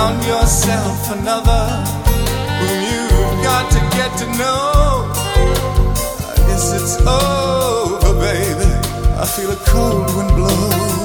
found yourself another whom you've got to get to know. I guess it's over, baby. I feel a cold wind blow.